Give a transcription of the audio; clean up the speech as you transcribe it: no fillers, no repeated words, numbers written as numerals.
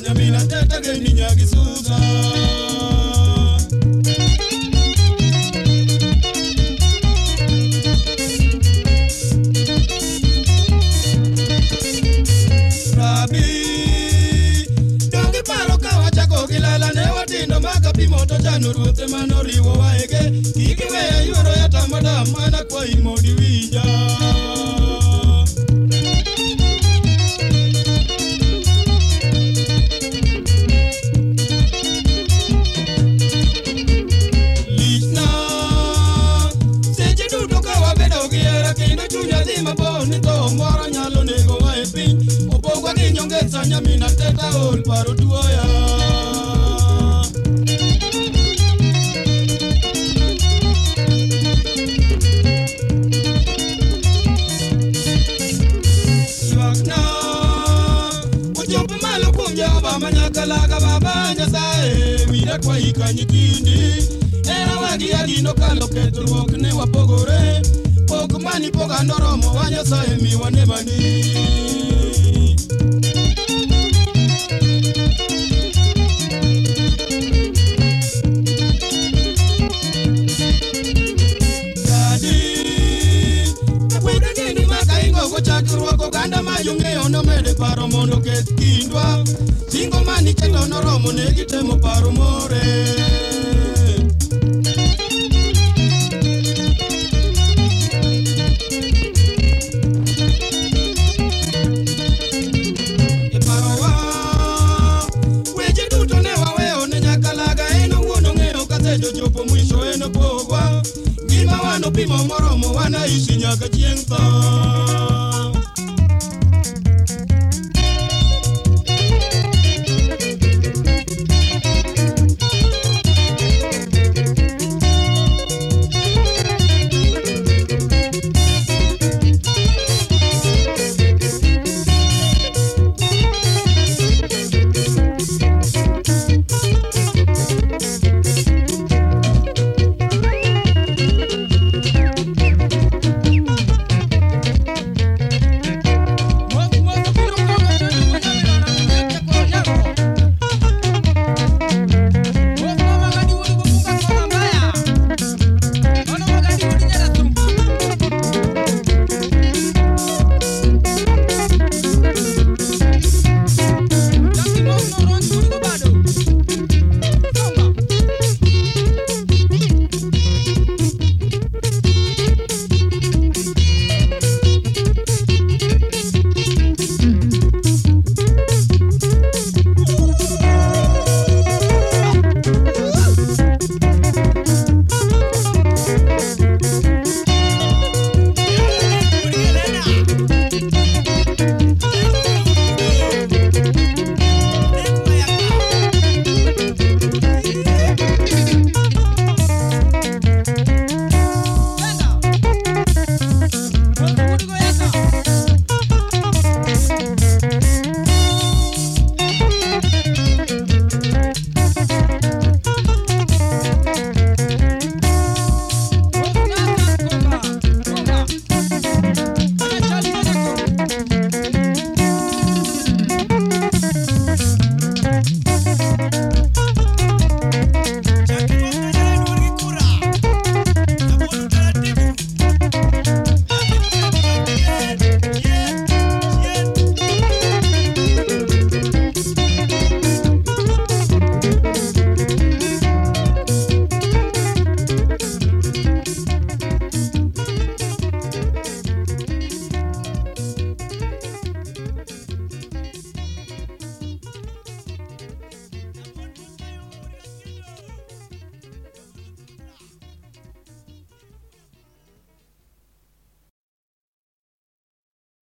nyamina teta geni nyagi suza. Rabi, dongi paro kawacha kogilala ne watindo maka pimoto chano ruote manoriwo waege. Kiki weya yuoro ya tamada mana kwa imodi wija. Moro nyalo nego wa e piny opogwa gi nyongesa nyamina teta ol paro tuoya. Ywakna ochopo malo kuom Jehova manyakalaga Baba Nyasaye wira kwa ika nyitindi era wagi adino kalo kethruok ne wapogore. Mani poga noromo wa Nyasaye miwa ne bani. Dadi akweda geni maka ingo gochakruok oganda mayung'eyo nomede paro mondo keth kindwa. Singo mani keto noromo ne gitemo paro more. Jopo mwisho eno pogwa. Gima wano pimo moromo wanaishi nyaka chieng' tho.